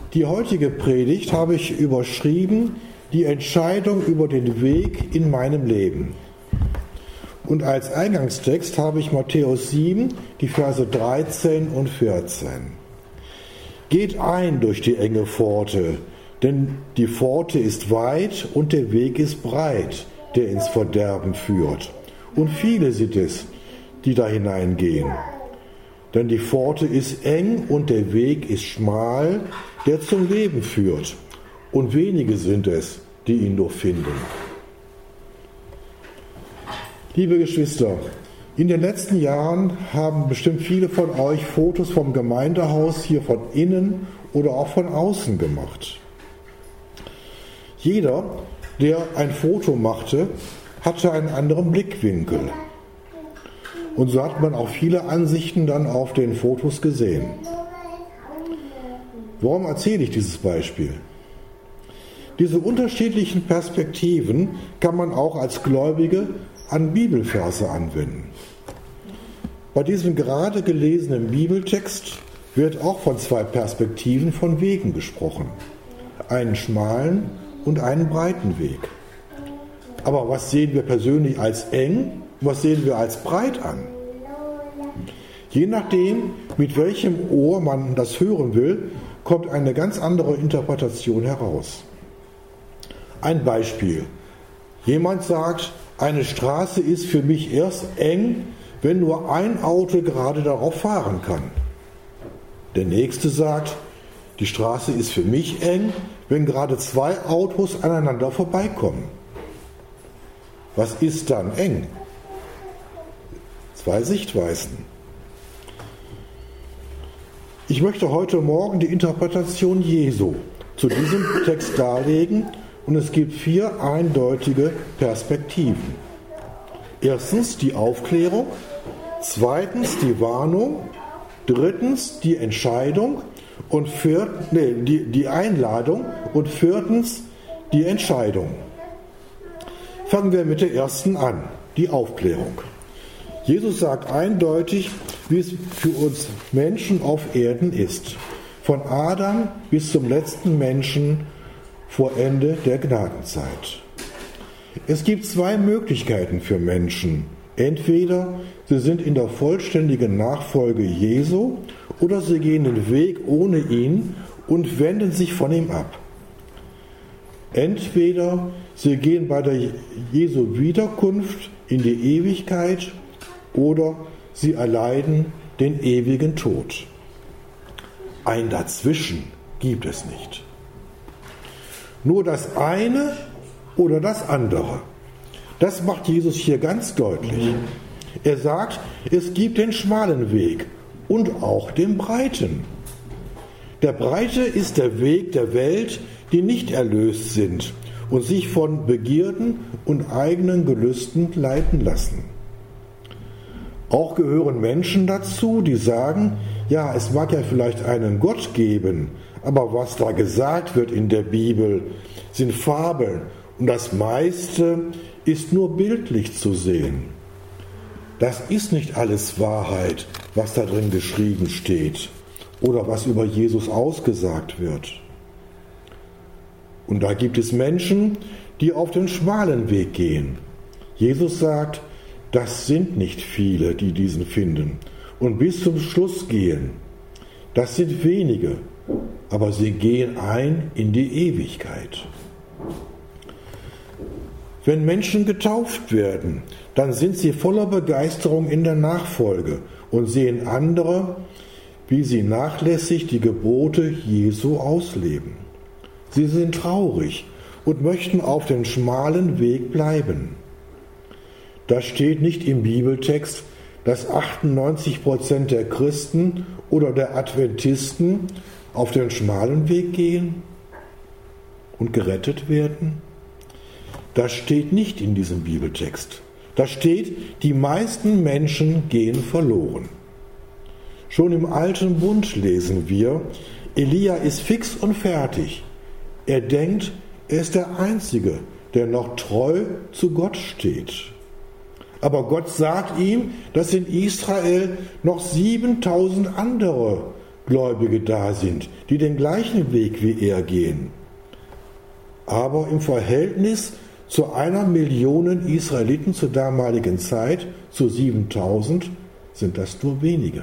Die heutige Predigt habe ich überschrieben: Die Entscheidung über den Weg in meinem Leben. Und als Eingangstext habe ich Matthäus 7, die Verse 13 und 14. Geht ein durch die enge Pforte, denn die Pforte ist weit und der Weg ist breit, der ins Verderben führt. Und viele sind es, die da hineingehen. Denn die Pforte ist eng und der Weg ist schmal, der zum Leben führt. Und wenige sind es, die ihn nur finden. Liebe Geschwister, in den letzten Jahren haben bestimmt viele von euch Fotos vom Gemeindehaus hier von innen oder auch von außen gemacht. Jeder, der ein Foto machte, hatte einen anderen Blickwinkel. Und so hat man auch viele Ansichten dann auf den Fotos gesehen. Warum erzähle ich dieses Beispiel? Diese unterschiedlichen Perspektiven kann man auch als Gläubige an Bibelverse anwenden. Bei diesem gerade gelesenen Bibeltext wird auch von zwei Perspektiven von Wegen gesprochen. Einen schmalen und einen breiten Weg. Aber was sehen wir persönlich als eng und was sehen wir als breit an? Je nachdem, mit welchem Ohr man das hören will, kommt eine ganz andere Interpretation heraus. Ein Beispiel. Jemand sagt, eine Straße ist für mich erst eng, wenn nur ein Auto gerade darauf fahren kann. Der nächste sagt, die Straße ist für mich eng, wenn gerade zwei Autos aneinander vorbeikommen. Was ist dann eng? Zwei Sichtweisen. Ich möchte heute Morgen die Interpretation Jesu zu diesem Text darlegen und es gibt 4 eindeutige Perspektiven. Erstens die Aufklärung, zweitens die Warnung, drittens die Entscheidung und die Einladung und viertens die Entscheidung. Fangen wir mit der ersten an, die Aufklärung. Jesus sagt eindeutig, wie es für uns Menschen auf Erden ist. Von Adam bis zum letzten Menschen vor Ende der Gnadenzeit. Es gibt 2 Möglichkeiten für Menschen. Entweder sie sind in der vollständigen Nachfolge Jesu oder sie gehen den Weg ohne ihn und wenden sich von ihm ab. Entweder sie gehen bei der Jesu Wiederkunft in die Ewigkeit oder sie erleiden den ewigen Tod. Ein Dazwischen gibt es nicht. Nur das eine oder das andere. Das macht Jesus hier ganz deutlich. Er sagt, es gibt den schmalen Weg und auch den breiten. Der breite ist der Weg der Welt, die nicht erlöst sind und sich von Begierden und eigenen Gelüsten leiten lassen. Auch gehören Menschen dazu, die sagen, ja, es mag ja vielleicht einen Gott geben, aber was da gesagt wird in der Bibel, sind Fabeln und das meiste ist nur bildlich zu sehen. Das ist nicht alles Wahrheit, was da drin geschrieben steht oder was über Jesus ausgesagt wird. Und da gibt es Menschen, die auf den schmalen Weg gehen. Jesus sagt, das sind nicht viele, die diesen finden und bis zum Schluss gehen. Das sind wenige, aber sie gehen ein in die Ewigkeit. Wenn Menschen getauft werden, dann sind sie voller Begeisterung in der Nachfolge und sehen andere, wie sie nachlässig die Gebote Jesu ausleben. Sie sind traurig und möchten auf dem schmalen Weg bleiben. Da steht nicht im Bibeltext, dass 98% der Christen oder der Adventisten auf den schmalen Weg gehen und gerettet werden. Das steht nicht in diesem Bibeltext. Da steht, die meisten Menschen gehen verloren. Schon im Alten Bund lesen wir, Elia ist fix und fertig. Er denkt, er ist der Einzige, der noch treu zu Gott steht. Aber Gott sagt ihm, dass in Israel noch 7000 andere Gläubige da sind, die den gleichen Weg wie er gehen. Aber im Verhältnis zu 1 Million Israeliten zur damaligen Zeit, zu 7000, sind das nur wenige.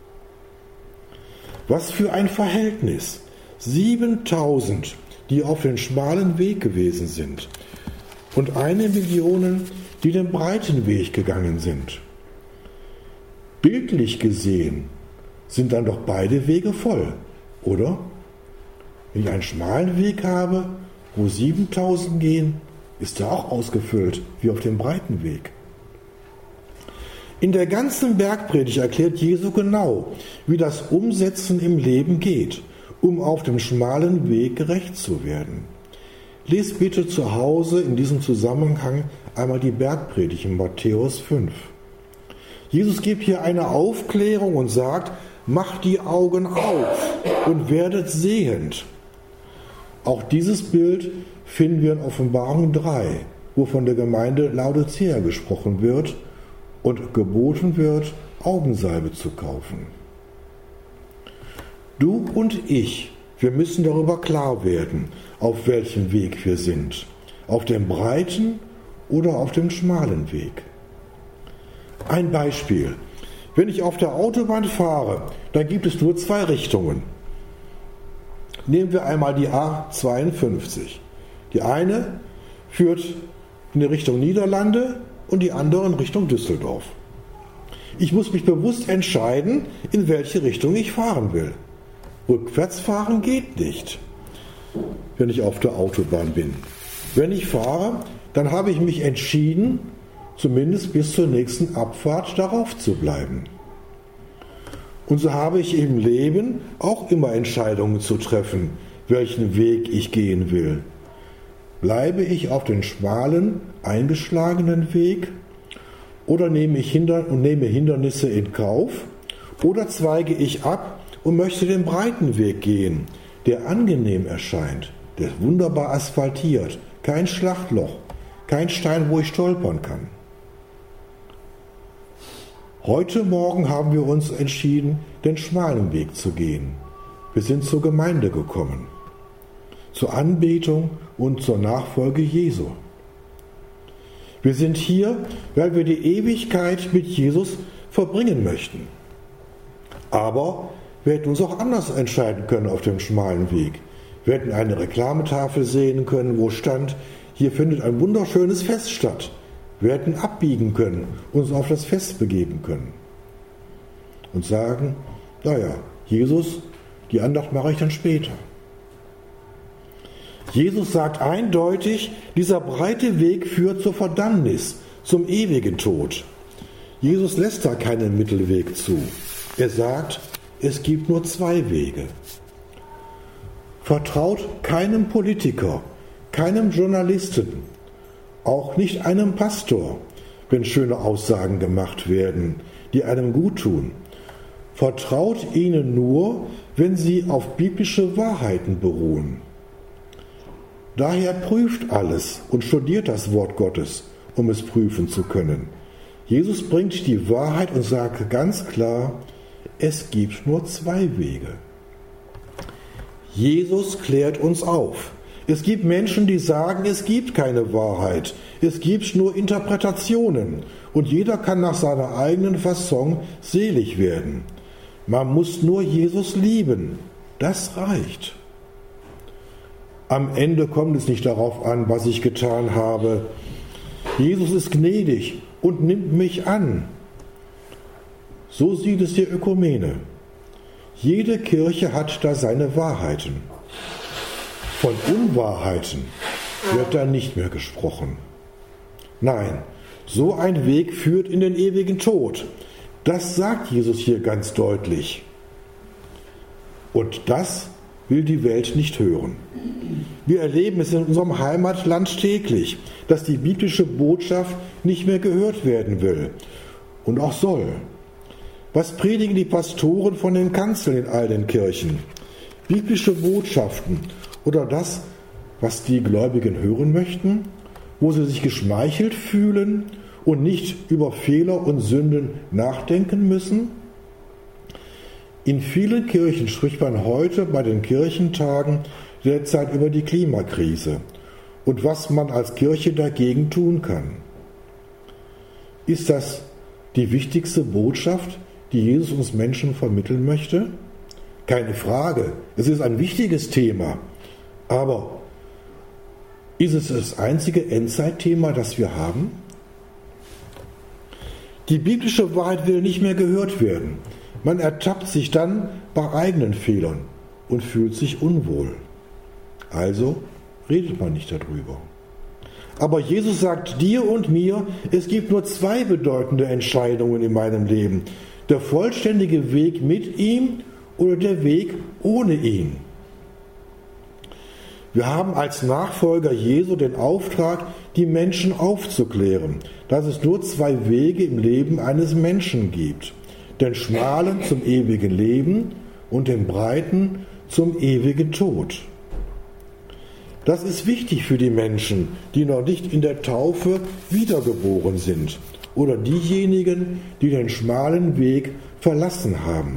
Was für ein Verhältnis! 7000, die auf den schmalen Weg gewesen sind, und 1 Million, die den breiten Weg gegangen sind. Bildlich gesehen sind dann doch beide Wege voll, oder? Wenn ich einen schmalen Weg habe, wo 7000 gehen, ist er auch ausgefüllt wie auf dem breiten Weg. In der ganzen Bergpredigt erklärt Jesu genau, wie das Umsetzen im Leben geht, um auf dem schmalen Weg gerecht zu werden. Lest bitte zu Hause in diesem Zusammenhang einmal die Bergpredigt in Matthäus 5. Jesus gibt hier eine Aufklärung und sagt, macht die Augen auf und werdet sehend. Auch dieses Bild finden wir in Offenbarung 3, wo von der Gemeinde Laodicea gesprochen wird und geboten wird, Augensalbe zu kaufen. Du und ich, wir müssen darüber klar werden, auf welchem Weg wir sind. Auf dem breiten oder auf dem schmalen Weg. Ein Beispiel. Wenn ich auf der Autobahn fahre, dann gibt es nur 2 Richtungen. Nehmen wir einmal die A52. Die eine führt in die Richtung Niederlande und die andere in Richtung Düsseldorf. Ich muss mich bewusst entscheiden, in welche Richtung ich fahren will. Rückwärts fahren geht nicht, wenn ich auf der Autobahn bin. Wenn ich fahre, dann habe ich mich entschieden, zumindest bis zur nächsten Abfahrt darauf zu bleiben. Und so habe ich im Leben auch immer Entscheidungen zu treffen, welchen Weg ich gehen will. Bleibe ich auf den schmalen, eingeschlagenen Weg oder nehme Hindernisse in Kauf oder zweige ich ab und möchte den breiten Weg gehen, der angenehm erscheint, der ist wunderbar asphaltiert, kein Schlachtloch, kein Stein, wo ich stolpern kann. Heute Morgen haben wir uns entschieden, den schmalen Weg zu gehen. Wir sind zur Gemeinde gekommen, zur Anbetung und zur Nachfolge Jesu. Wir sind hier, weil wir die Ewigkeit mit Jesus verbringen möchten. Aber wir hätten uns auch anders entscheiden können auf dem schmalen Weg. Wir hätten eine Reklametafel sehen können, wo stand, hier findet ein wunderschönes Fest statt. Wir hätten abbiegen können, uns auf das Fest begeben können. Und sagen, naja, Jesus, die Andacht mache ich dann später. Jesus sagt eindeutig, dieser breite Weg führt zur Verdammnis, zum ewigen Tod. Jesus lässt da keinen Mittelweg zu. Er sagt, es gibt nur 2 Wege. Vertraut keinem Politiker, keinem Journalisten, auch nicht einem Pastor, wenn schöne Aussagen gemacht werden, die einem gut tun. Vertraut ihnen nur, wenn sie auf biblische Wahrheiten beruhen. Daher prüft alles und studiert das Wort Gottes, um es prüfen zu können. Jesus bringt die Wahrheit und sagt ganz klar, es gibt nur 2 Wege. Jesus klärt uns auf. Es gibt Menschen, die sagen, es gibt keine Wahrheit, es gibt nur Interpretationen und jeder kann nach seiner eigenen Fasson selig werden. Man muss nur Jesus lieben, das reicht. Am Ende kommt es nicht darauf an, was ich getan habe. Jesus ist gnädig und nimmt mich an. So sieht es die Ökumene. Jede Kirche hat da seine Wahrheiten. Von Unwahrheiten wird da nicht mehr gesprochen. Nein, so ein Weg führt in den ewigen Tod. Das sagt Jesus hier ganz deutlich. Und das will die Welt nicht hören. Wir erleben es in unserem Heimatland täglich, dass die biblische Botschaft nicht mehr gehört werden will und auch soll. Was predigen die Pastoren von den Kanzeln in all den Kirchen? Biblische Botschaften oder das, was die Gläubigen hören möchten, wo sie sich geschmeichelt fühlen und nicht über Fehler und Sünden nachdenken müssen? In vielen Kirchen spricht man heute bei den Kirchentagen derzeit über die Klimakrise und was man als Kirche dagegen tun kann. Ist das die wichtigste Botschaft, die Jesus uns Menschen vermitteln möchte? Keine Frage, es ist ein wichtiges Thema, aber ist es das einzige Endzeitthema, das wir haben? Die biblische Wahrheit will nicht mehr gehört werden. Man ertappt sich dann bei eigenen Fehlern und fühlt sich unwohl. Also redet man nicht darüber. Aber Jesus sagt dir und mir, es gibt nur 2 bedeutende Entscheidungen in meinem Leben. Der vollständige Weg mit ihm oder der Weg ohne ihn. Wir haben als Nachfolger Jesu den Auftrag, die Menschen aufzuklären, dass es nur 2 Wege im Leben eines Menschen gibt. Den schmalen zum ewigen Leben und den breiten zum ewigen Tod. Das ist wichtig für die Menschen, die noch nicht in der Taufe wiedergeboren sind oder diejenigen, die den schmalen Weg verlassen haben.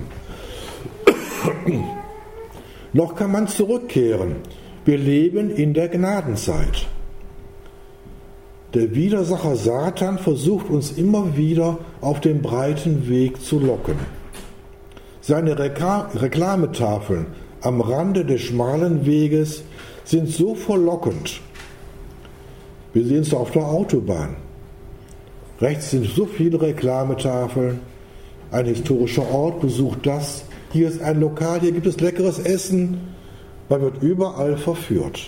Noch kann man zurückkehren. Wir leben in der Gnadenzeit. Der Widersacher Satan versucht uns immer wieder auf den breiten Weg zu locken. Seine Reklametafeln am Rande des schmalen Weges sind so verlockend. Wir sehen es auf der Autobahn. Rechts sind so viele Reklametafeln. Ein historischer Ort besucht das. Hier ist ein Lokal, hier gibt es leckeres Essen. Man wird überall verführt.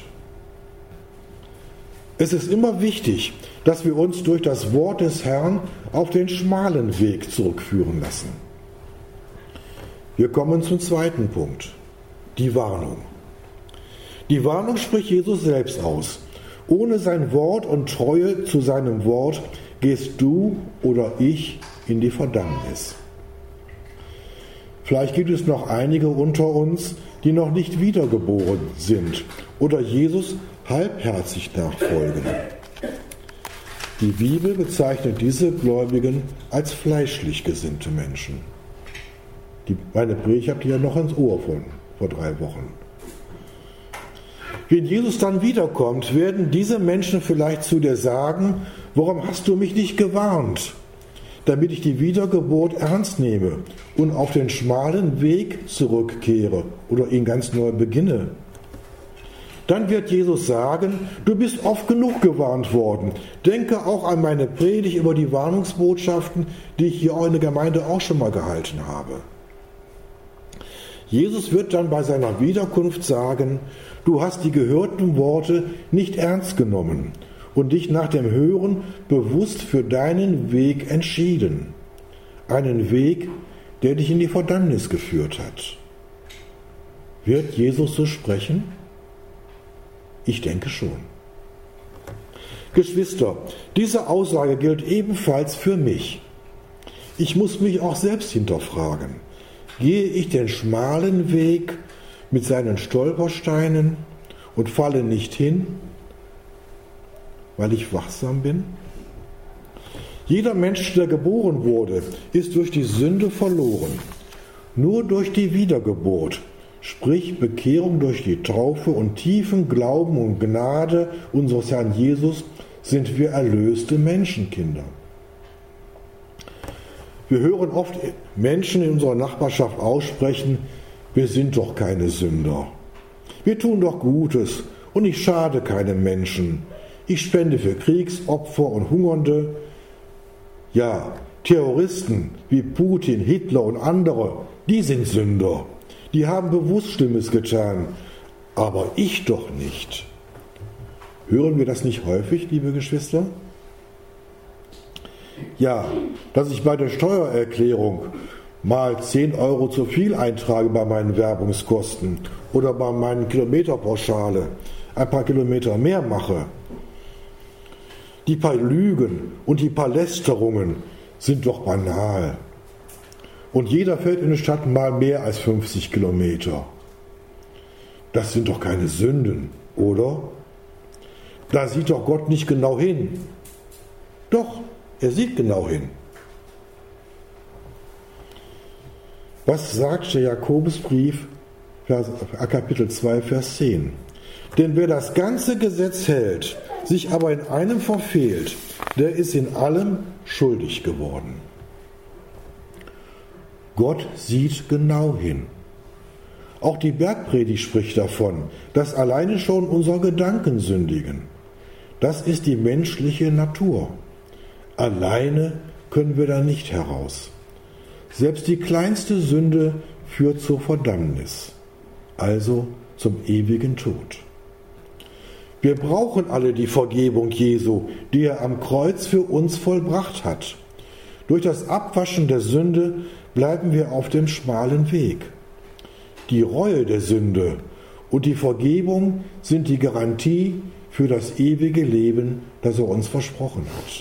Es ist immer wichtig, dass wir uns durch das Wort des Herrn auf den schmalen Weg zurückführen lassen. Wir kommen zum zweiten Punkt, die Warnung. Die Warnung spricht Jesus selbst aus. Ohne sein Wort und Treue zu seinem Wort gehst du oder ich in die Verdammnis. Vielleicht gibt es noch einige unter uns, die noch nicht wiedergeboren sind oder Jesus halbherzig nachfolgen. Die Bibel bezeichnet diese Gläubigen als fleischlich gesinnte Menschen. Meine Predigt habt ihr ja noch ins Ohr vor 3 Wochen. Wenn Jesus dann wiederkommt, werden diese Menschen vielleicht zu dir sagen, warum hast du mich nicht gewarnt, damit ich die Wiedergeburt ernst nehme und auf den schmalen Weg zurückkehre oder ihn ganz neu beginne. Dann wird Jesus sagen, du bist oft genug gewarnt worden. Denke auch an meine Predigt über die Warnungsbotschaften, die ich hier in der Gemeinde auch schon mal gehalten habe. Jesus wird dann bei seiner Wiederkunft sagen, du hast die gehörten Worte nicht ernst genommen und dich nach dem Hören bewusst für deinen Weg entschieden. Einen Weg, der dich in die Verdammnis geführt hat. Wird Jesus so sprechen? Ich denke schon. Geschwister, diese Aussage gilt ebenfalls für mich. Ich muss mich auch selbst hinterfragen. Gehe ich den schmalen Weg mit seinen Stolpersteinen und falle nicht hin, weil ich wachsam bin? Jeder Mensch, der geboren wurde, ist durch die Sünde verloren. Nur durch die Wiedergeburt, sprich Bekehrung durch die Taufe und tiefen Glauben und Gnade unseres Herrn Jesus, sind wir erlöste Menschenkinder. Wir hören oft Menschen in unserer Nachbarschaft aussprechen, wir sind doch keine Sünder. Wir tun doch Gutes und ich schade keinem Menschen. Ich spende für Kriegsopfer und Hungernde. Ja, Terroristen wie Putin, Hitler und andere, die sind Sünder. Die haben bewusst Schlimmes getan, aber ich doch nicht. Hören wir das nicht häufig, liebe Geschwister? Ja, dass ich bei der Steuererklärung mal 10 Euro zu viel eintrage bei meinen Werbungskosten oder bei meinen Kilometerpauschale ein paar Kilometer mehr mache. Die paar Lügen und die paar Lästerungen sind doch banal. Und jeder fährt in der Stadt mal mehr als 50 Kilometer. Das sind doch keine Sünden, oder? Da sieht doch Gott nicht genau hin. Doch, er sieht genau hin. Was sagt der Jakobusbrief, Kapitel 2, Vers 10? Denn wer das ganze Gesetz hält, sich aber in einem verfehlt, der ist in allem schuldig geworden. Gott sieht genau hin. Auch die Bergpredigt spricht davon, dass alleine schon unsere Gedanken sündigen. Das ist die menschliche Natur. Alleine können wir da nicht heraus. Selbst die kleinste Sünde führt zur Verdammnis, also zum ewigen Tod. Wir brauchen alle die Vergebung Jesu, die er am Kreuz für uns vollbracht hat. Durch das Abwaschen der Sünde bleiben wir auf dem schmalen Weg. Die Reue der Sünde und die Vergebung sind die Garantie für das ewige Leben, das er uns versprochen hat.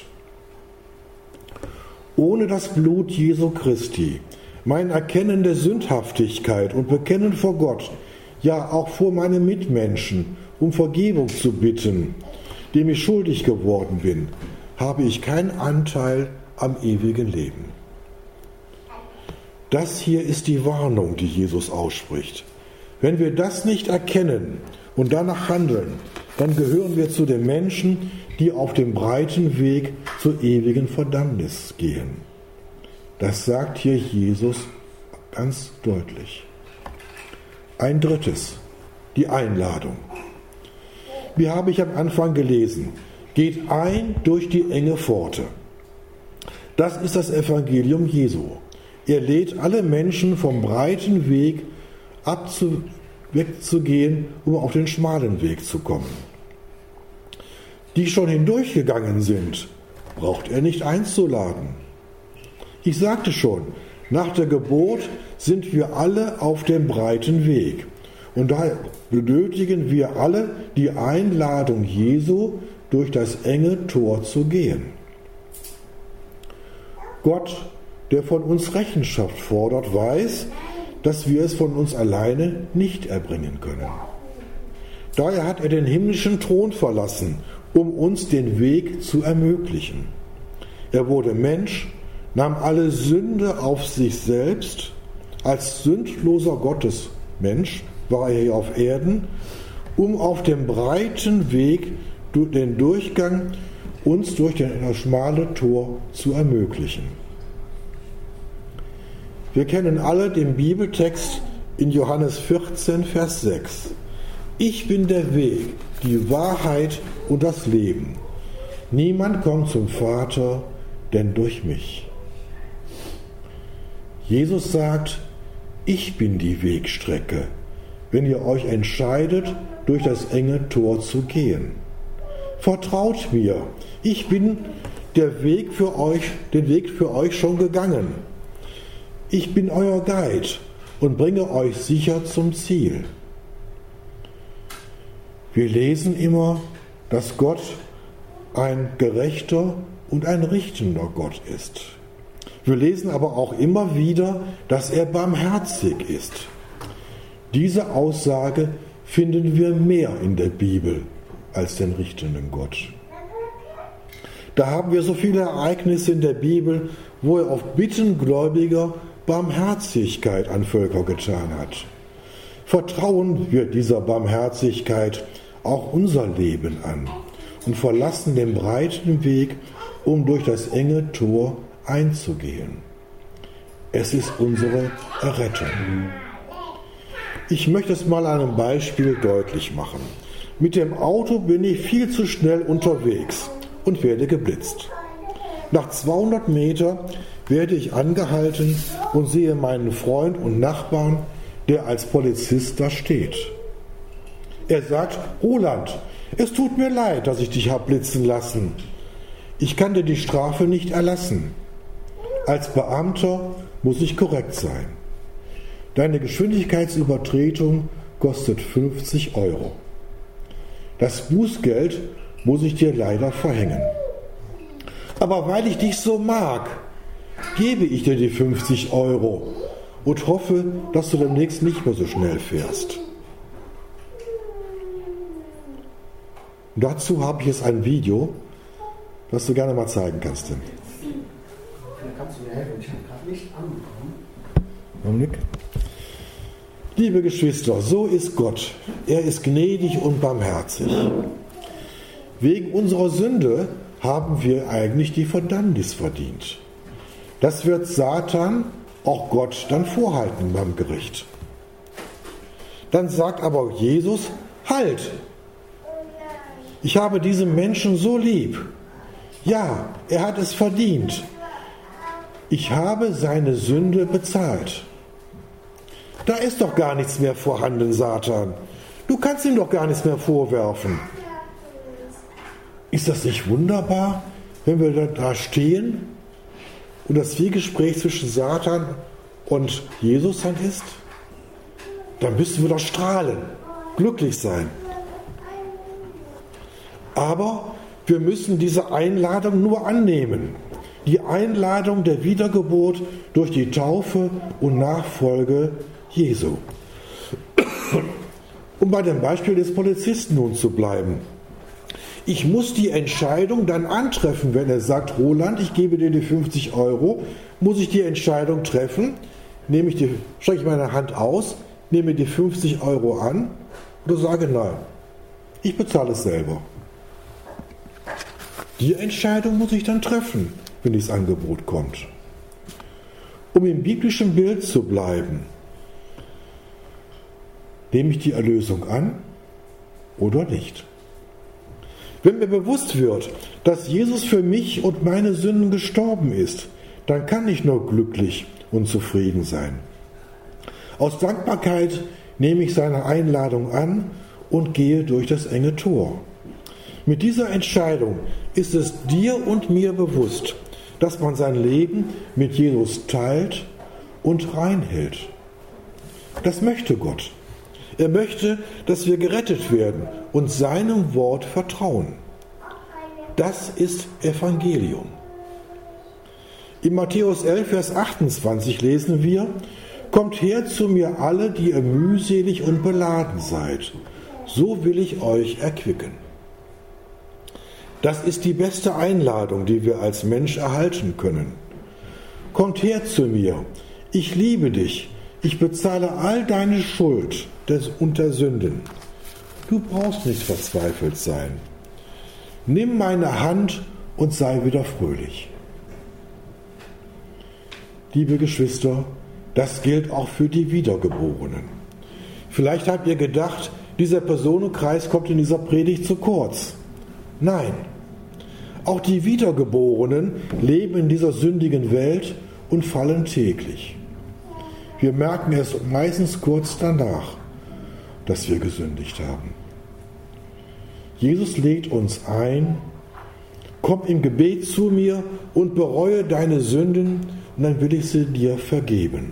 Ohne das Blut Jesu Christi, mein Erkennen der Sündhaftigkeit und Bekennen vor Gott, ja auch vor meinen Mitmenschen, um Vergebung zu bitten, dem ich schuldig geworden bin, habe ich keinen Anteil am ewigen Leben. Das hier ist die Warnung, die Jesus ausspricht. Wenn wir das nicht erkennen und danach handeln, dann gehören wir zu den Menschen, die auf dem breiten Weg zur ewigen Verdammnis gehen. Das sagt hier Jesus ganz deutlich. Ein drittes, die Einladung. Wie habe ich am Anfang gelesen? Geht ein durch die enge Pforte. Das ist das Evangelium Jesu. Er lädt alle Menschen vom breiten Weg wegzugehen, um auf den schmalen Weg zu kommen. Die schon hindurchgegangen sind, braucht er nicht einzuladen. Ich sagte schon, nach der Geburt sind wir alle auf dem breiten Weg. Und daher benötigen wir alle die Einladung Jesu, durch das enge Tor zu gehen. Gott, der von uns Rechenschaft fordert, weiß, dass wir es von uns alleine nicht erbringen können. Daher hat er den himmlischen Thron verlassen, um uns den Weg zu ermöglichen. Er wurde Mensch, nahm alle Sünde auf sich selbst. Als sündloser Gottesmensch war er hier auf Erden, um auf dem breiten Weg den Durchgang uns durch das schmale Tor zu ermöglichen. Wir kennen alle den Bibeltext in Johannes 14, Vers 6. Ich bin der Weg, die Wahrheit und das Leben. Niemand kommt zum Vater, denn durch mich. Jesus sagt, ich bin die Wegstrecke, wenn ihr euch entscheidet, durch das enge Tor zu gehen. Vertraut mir, ich bin den Weg für euch schon gegangen. Ich bin euer Guide und bringe euch sicher zum Ziel. Wir lesen immer, dass Gott ein gerechter und ein richtender Gott ist. Wir lesen aber auch immer wieder, dass er barmherzig ist. Diese Aussage finden wir mehr in der Bibel als den richtenden Gott. Da haben wir so viele Ereignisse in der Bibel, wo er auf Bitten Gläubiger Barmherzigkeit an Völker getan hat. Vertrauen wir dieser Barmherzigkeit auch unser Leben an und verlassen den breiten Weg, um durch das enge Tor einzugehen. Es ist unsere Errettung. Ich möchte es mal an einem Beispiel deutlich machen. Mit dem Auto bin ich viel zu schnell unterwegs und werde geblitzt. Nach 200 Meter werde ich angehalten und sehe meinen Freund und Nachbarn, der als Polizist da steht. Er sagt, Roland, es tut mir leid, dass ich dich habe blitzen lassen. Ich kann dir die Strafe nicht erlassen. Als Beamter muss ich korrekt sein. Deine Geschwindigkeitsübertretung kostet 50 €. Das Bußgeld muss ich dir leider verhängen. Aber weil ich dich so mag, gebe ich dir die 50 € und hoffe, dass du demnächst nicht mehr so schnell fährst. Und dazu habe ich jetzt ein Video, das du gerne mal zeigen kannst. Kannst du mir helfen? Ich habe gerade nicht anbekommen. Augenblick. Liebe Geschwister, so ist Gott. Er ist gnädig und barmherzig. Wegen unserer Sünde haben wir eigentlich die Verdammnis verdient. Das wird Satan auch Gott dann vorhalten beim Gericht. Dann sagt aber Jesus, halt! Ich habe diesen Menschen so lieb. Ja, er hat es verdient. Ich habe seine Sünde bezahlt. Da ist doch gar nichts mehr vorhanden, Satan. Du kannst ihm doch gar nichts mehr vorwerfen. Ist das nicht wunderbar, wenn wir da stehen und das Zwiegespräch zwischen Satan und Jesus dann ist? Dann müssen wir doch strahlen, glücklich sein. Aber wir müssen diese Einladung nur annehmen. Die Einladung der Wiedergeburt durch die Taufe und Nachfolge Jesu. Um bei dem Beispiel des Polizisten nun zu bleiben. Ich muss die Entscheidung dann antreffen, wenn er sagt, Roland, ich gebe dir die 50 €, muss ich die Entscheidung treffen, strecke ich meine Hand aus, nehme die 50 € an oder sage nein, ich bezahle es selber. Die Entscheidung muss ich dann treffen, wenn dieses Angebot kommt. Um im biblischen Bild zu bleiben, nehme ich die Erlösung an oder nicht? Wenn mir bewusst wird, dass Jesus für mich und meine Sünden gestorben ist, dann kann ich nur glücklich und zufrieden sein. Aus Dankbarkeit nehme ich seine Einladung an und gehe durch das enge Tor. Mit dieser Entscheidung ist es dir und mir bewusst, dass man sein Leben mit Jesus teilt und reinhält. Das möchte Gott. Er möchte, dass wir gerettet werden und seinem Wort vertrauen. Das ist Evangelium. In Matthäus 11, Vers 28 lesen wir, Kommt her zu mir alle, die ihr mühselig und beladen seid, so will ich euch erquicken. Das ist die beste Einladung, die wir als Mensch erhalten können. Kommt her zu mir, ich liebe dich, ich bezahle all deine Schuld und der Sünden. Du brauchst nicht verzweifelt sein. Nimm meine Hand und sei wieder fröhlich. Liebe Geschwister, das gilt auch für die Wiedergeborenen. Vielleicht habt ihr gedacht, dieser Personenkreis kommt in dieser Predigt zu kurz. Nein, auch die Wiedergeborenen leben in dieser sündigen Welt und fallen täglich. Wir merken es meistens kurz danach, dass wir gesündigt haben. Jesus lädt uns ein, komm im Gebet zu mir und bereue deine Sünden, und dann will ich sie dir vergeben.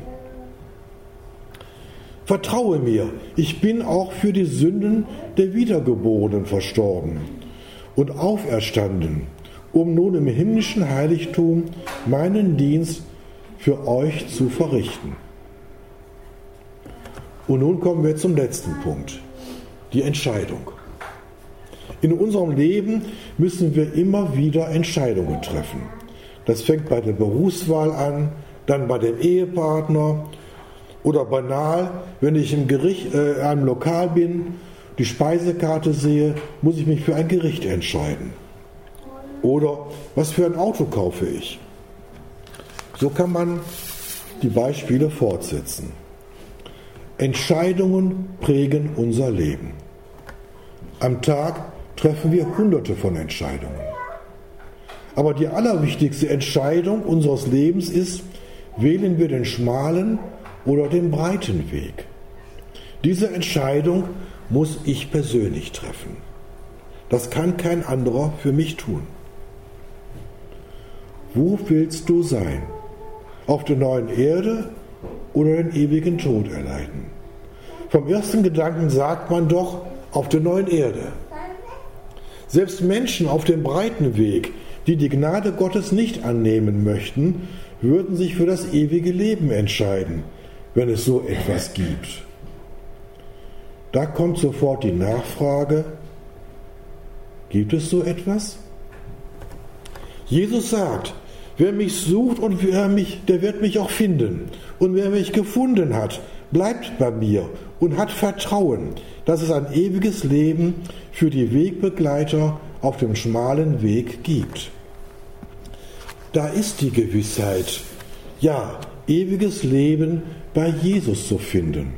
Vertraue mir, ich bin auch für die Sünden der Wiedergeborenen verstorben und auferstanden, um nun im himmlischen Heiligtum meinen Dienst für euch zu verrichten. Und nun kommen wir zum letzten Punkt, die Entscheidung. In unserem Leben müssen wir immer wieder Entscheidungen treffen. Das fängt bei der Berufswahl an, dann bei dem Ehepartner oder banal, wenn ich im einem Lokal bin, die Speisekarte sehe, muss ich mich für ein Gericht entscheiden. Oder was für ein Auto kaufe ich? So kann man die Beispiele fortsetzen. Entscheidungen prägen unser Leben. Am Tag treffen wir Hunderte von Entscheidungen. Aber die allerwichtigste Entscheidung unseres Lebens ist, wählen wir den schmalen oder den breiten Weg. Diese Entscheidung muss ich persönlich treffen. Das kann kein anderer für mich tun. Wo willst du sein? Auf der neuen Erde oder den ewigen Tod erleiden? Vom ersten Gedanken sagt man doch, auf der neuen Erde. Selbst Menschen auf dem breiten Weg, die die Gnade Gottes nicht annehmen möchten, würden sich für das ewige Leben entscheiden, wenn es so etwas gibt. Da kommt sofort die Nachfrage, gibt es so etwas? Jesus sagt, Wer mich sucht und der wird mich auch finden. Und wer mich gefunden hat, bleibt bei mir und hat Vertrauen, dass es ein ewiges Leben für die Wegbegleiter auf dem schmalen Weg gibt. Da ist die Gewissheit, ja, ewiges Leben bei Jesus zu finden.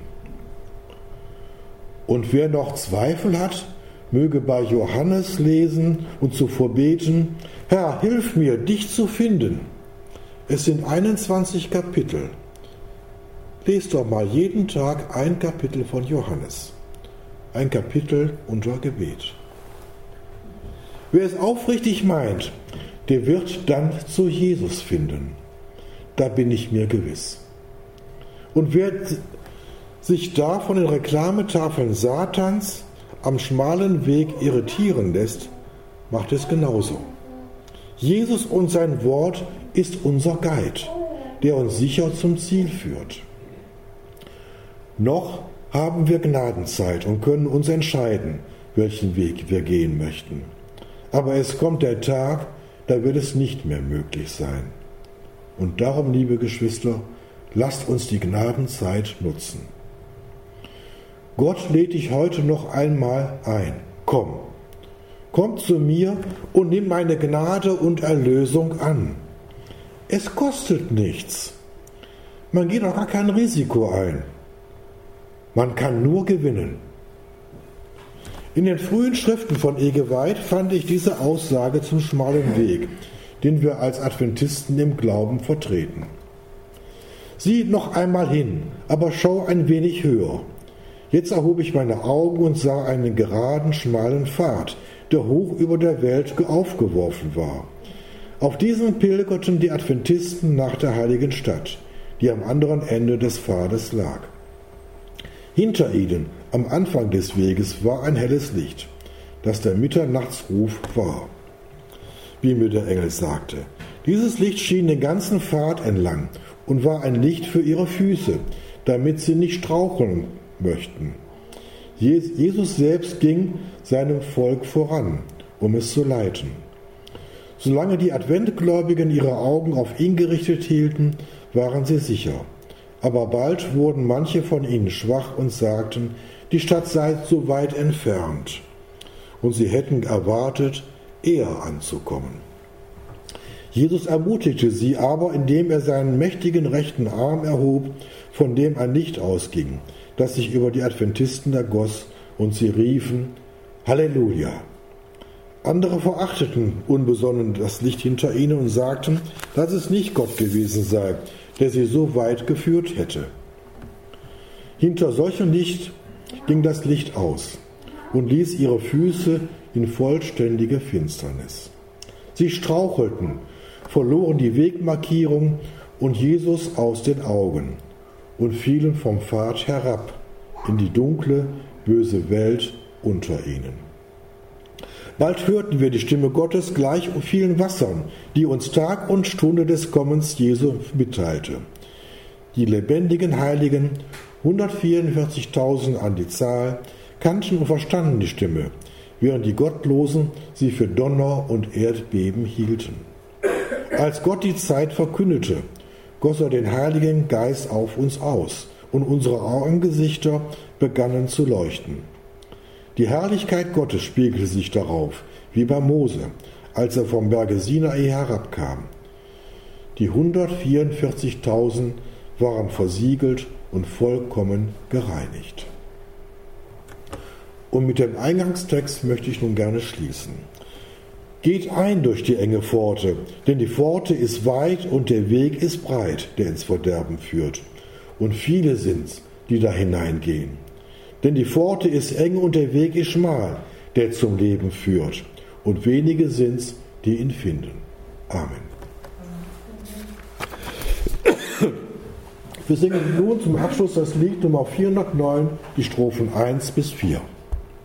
Und wer noch Zweifel hat, möge bei Johannes lesen und zuvor beten: Herr, hilf mir, dich zu finden. Es sind 21 Kapitel. Lest doch mal jeden Tag ein Kapitel von Johannes. Ein Kapitel unter Gebet. Wer es aufrichtig meint, der wird dann zu Jesus finden. Da bin ich mir gewiss. Und wer sich da von den Reklametafeln Satans am schmalen Weg irritieren lässt, macht es genauso. Jesus und sein Wort ist unser Guide, der uns sicher zum Ziel führt. Noch haben wir Gnadenzeit und können uns entscheiden, welchen Weg wir gehen möchten. Aber es kommt der Tag, da wird es nicht mehr möglich sein. Und darum, liebe Geschwister, lasst uns die Gnadenzeit nutzen. Gott lädt dich heute noch einmal ein. Komm zu mir und nimm meine Gnade und Erlösung an. Es kostet nichts. Man geht auch gar kein Risiko ein. Man kann nur gewinnen. In den frühen Schriften von E.G. White fand ich diese Aussage zum schmalen Weg, den wir als Adventisten im Glauben vertreten. Sieh noch einmal hin, aber schau ein wenig höher. Jetzt erhob ich meine Augen und sah einen geraden, schmalen Pfad, der hoch über der Welt aufgeworfen war. Auf diesem pilgerten die Adventisten nach der heiligen Stadt, die am anderen Ende des Pfades lag. Hinter ihnen, am Anfang des Weges, war ein helles Licht, das der Mitternachtsruf war. Wie mir der Engel sagte, dieses Licht schien den ganzen Pfad entlang und war ein Licht für ihre Füße, damit sie nicht straucheln möchten. Jesus selbst ging seinem Volk voran, um es zu leiten. Solange die Adventgläubigen ihre Augen auf ihn gerichtet hielten, waren sie sicher. Aber bald wurden manche von ihnen schwach und sagten, die Stadt sei so weit entfernt. Und sie hätten erwartet, eher anzukommen. Jesus ermutigte sie aber, indem er seinen mächtigen rechten Arm erhob, von dem ein Licht ausging, das sich über die Adventisten ergoss, und sie riefen, Halleluja! Andere verachteten unbesonnen das Licht hinter ihnen und sagten, dass es nicht Gott gewesen sei, der sie so weit geführt hätte. Hinter solchem Licht ging das Licht aus und ließ ihre Füße in vollständige Finsternis. Sie strauchelten, verloren die Wegmarkierung und Jesus aus den Augen und fielen vom Pfad herab in die dunkle, böse Welt unter ihnen. Bald hörten wir die Stimme Gottes gleich auf vielen Wassern, die uns Tag und Stunde des Kommens Jesu mitteilte. Die lebendigen Heiligen, 144.000 an die Zahl, kannten und verstanden die Stimme, während die Gottlosen sie für Donner und Erdbeben hielten. Als Gott die Zeit verkündete, goss er den Heiligen Geist auf uns aus und unsere Angesichter begannen zu leuchten. Die Herrlichkeit Gottes spiegelte sich darauf, wie bei Mose, als er vom Berge Sinai herabkam. Die 144.000 waren versiegelt und vollkommen gereinigt. Und mit dem Eingangstext möchte ich nun gerne schließen. Geht ein durch die enge Pforte, denn die Pforte ist weit und der Weg ist breit, der ins Verderben führt. Und viele sind's, die da hineingehen. Denn die Pforte ist eng und der Weg ist schmal, der zum Leben führt. Und wenige sind's, die ihn finden. Amen. Wir singen nun zum Abschluss das Lied Nummer 409, die Strophen 1 bis 4.